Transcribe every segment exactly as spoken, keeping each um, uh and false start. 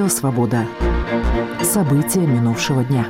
Радио «Свобода». События минувшего дня.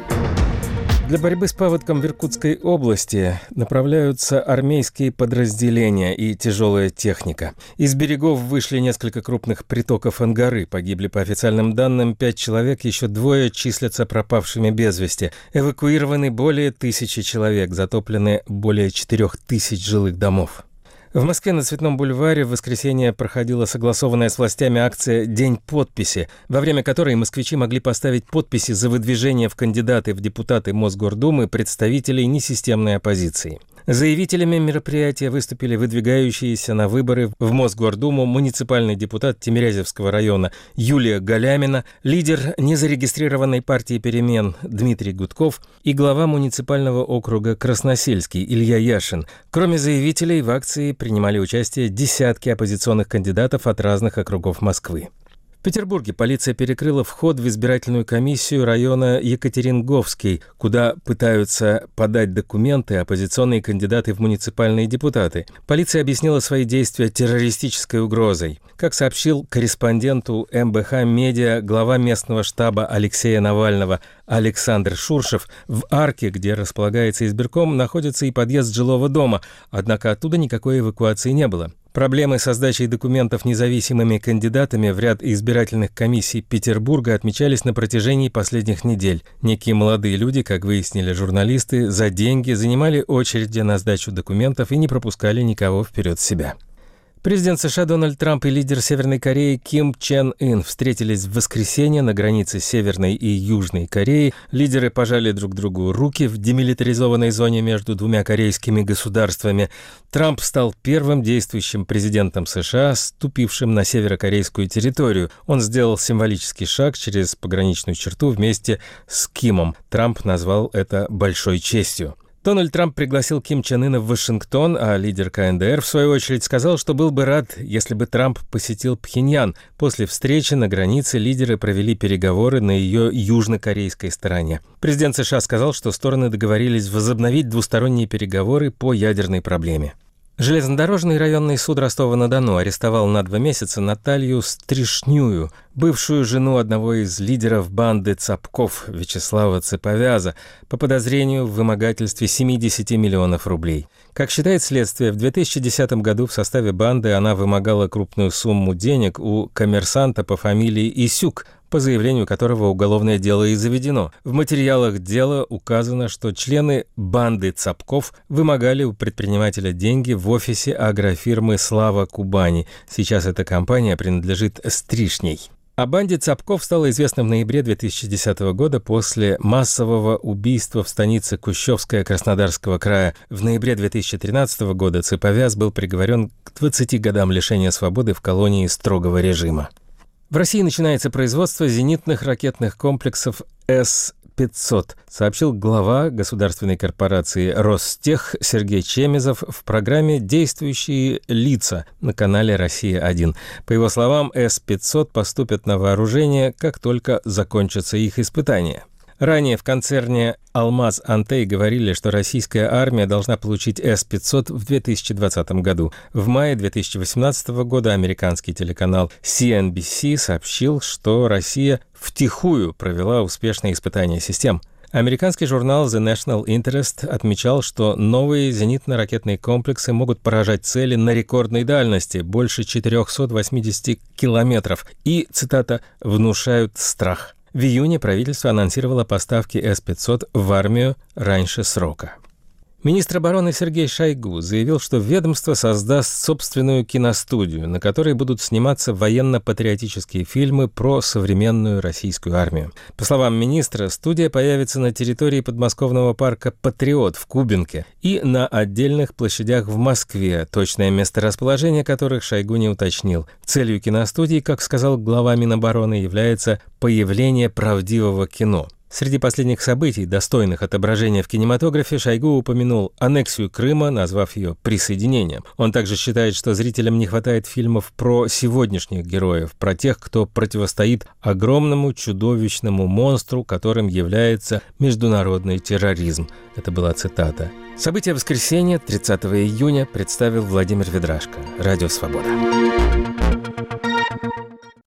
Для борьбы с паводком в Иркутской области направляются армейские подразделения и тяжелая техника. Из берегов вышли несколько крупных притоков Ангары. Погибли, по официальным данным, пять человек, еще двое числятся пропавшими без вести. Эвакуированы более тысячи человек, затоплены более четырех тысяч жилых домов. В Москве на Цветном бульваре в воскресенье проходила согласованная с властями акция «День подписи», во время которой москвичи могли поставить подписи за выдвижение в кандидаты в депутаты Мосгордумы представителей несистемной оппозиции. Заявителями мероприятия выступили выдвигающиеся на выборы в Мосгордуму муниципальный депутат Тимирязевского района Юлия Галямина, лидер незарегистрированной партии «Перемен» Дмитрий Гудков и глава муниципального округа Красносельский Илья Яшин. Кроме заявителей, в акции принимали участие десятки оппозиционных кандидатов от разных округов Москвы. В Петербурге полиция перекрыла вход в избирательную комиссию района Екатеринговский, куда пытаются подать документы оппозиционные кандидаты в муниципальные депутаты. Полиция объяснила свои действия террористической угрозой. Как сообщил корреспонденту эм бэ ха Медиа глава местного штаба Алексея Навального Александр Шуршев, в арке, где располагается избирком, находится и подъезд жилого дома, однако оттуда никакой эвакуации не было. Проблемы со сдачей документов независимыми кандидатами в ряд избирательных комиссий Петербурга отмечались на протяжении последних недель. Некие молодые люди, как выяснили журналисты, за деньги занимали очереди на сдачу документов и не пропускали никого вперед себя. Президент США Дональд Трамп и лидер Северной Кореи Ким Чен Ын встретились в воскресенье на границе Северной и Южной Кореи. Лидеры пожали друг другу руки в демилитаризованной зоне между двумя корейскими государствами. Трамп стал первым действующим президентом США, ступившим на северокорейскую территорию. Он сделал символический шаг через пограничную черту вместе с Кимом. Трамп назвал это большой честью. Дональд Трамп пригласил Ким Чен Ына в Вашингтон, а лидер ка эн дэ эр, в свою очередь, сказал, что был бы рад, если бы Трамп посетил Пхеньян. После встречи на границе лидеры провели переговоры на ее южнокорейской стороне. Президент США сказал, что стороны договорились возобновить двусторонние переговоры по ядерной проблеме. Железнодорожный районный суд Ростова-на-Дону арестовал на два месяца Наталью Стришнюю, бывшую жену одного из лидеров банды Цапков Вячеслава Цеповяза, по подозрению в вымогательстве семидесяти миллионов рублей. Как считает следствие, в две тысячи десятом году в составе банды она вымогала крупную сумму денег у коммерсанта по фамилии Исюк, по заявлению которого уголовное дело и заведено. В материалах дела указано, что члены банды Цапков вымогали у предпринимателя деньги в офисе агрофирмы «Слава Кубани». Сейчас эта компания принадлежит Стришней. О банде Цапков стало известно в ноябре две тысячи десятого года после массового убийства в станице Кущевская Краснодарского края. В ноябре две тысячи тринадцатого года Цеповяз был приговорен к двадцати годам лишения свободы в колонии строгого режима. В России начинается производство зенитных ракетных комплексов эс пятьсот, сообщил глава государственной корпорации «Ростех» Сергей Чемезов в программе «Действующие лица» на канале «Россия один». По его словам, эс пятьсот поступят на вооружение, как только закончатся их испытания. Ранее в концерне «Алмаз Антей» говорили, что российская армия должна получить эс пятьсот в две тысячи двадцатом году. В мае две тысячи восемнадцатого года американский телеканал си эн би си сообщил, что Россия втихую провела успешные испытания систем. Американский журнал The National Interest отмечал, что новые зенитно-ракетные комплексы могут поражать цели на рекордной дальности, больше четырехсот восьмидесяти километров, и, цитата, «внушают страх». В июне правительство анонсировало поставки эс пятьсот в армию раньше срока. Министр обороны Сергей Шойгу заявил, что ведомство создаст собственную киностудию, на которой будут сниматься военно-патриотические фильмы про современную российскую армию. По словам министра, студия появится на территории подмосковного парка «Патриот» в Кубинке и на отдельных площадях в Москве, точное месторасположение которых Шойгу не уточнил. Целью киностудии, как сказал глава Минобороны, является появление правдивого кино. Среди последних событий, достойных отображения в кинематографе, Шойгу упомянул аннексию Крыма, назвав ее присоединением. Он также считает, что зрителям не хватает фильмов про сегодняшних героев, про тех, кто противостоит огромному чудовищному монстру, которым является международный терроризм. Это была цитата. События воскресенья, тридцатого июня, представил Владимир Ведрашко. Радио «Свобода».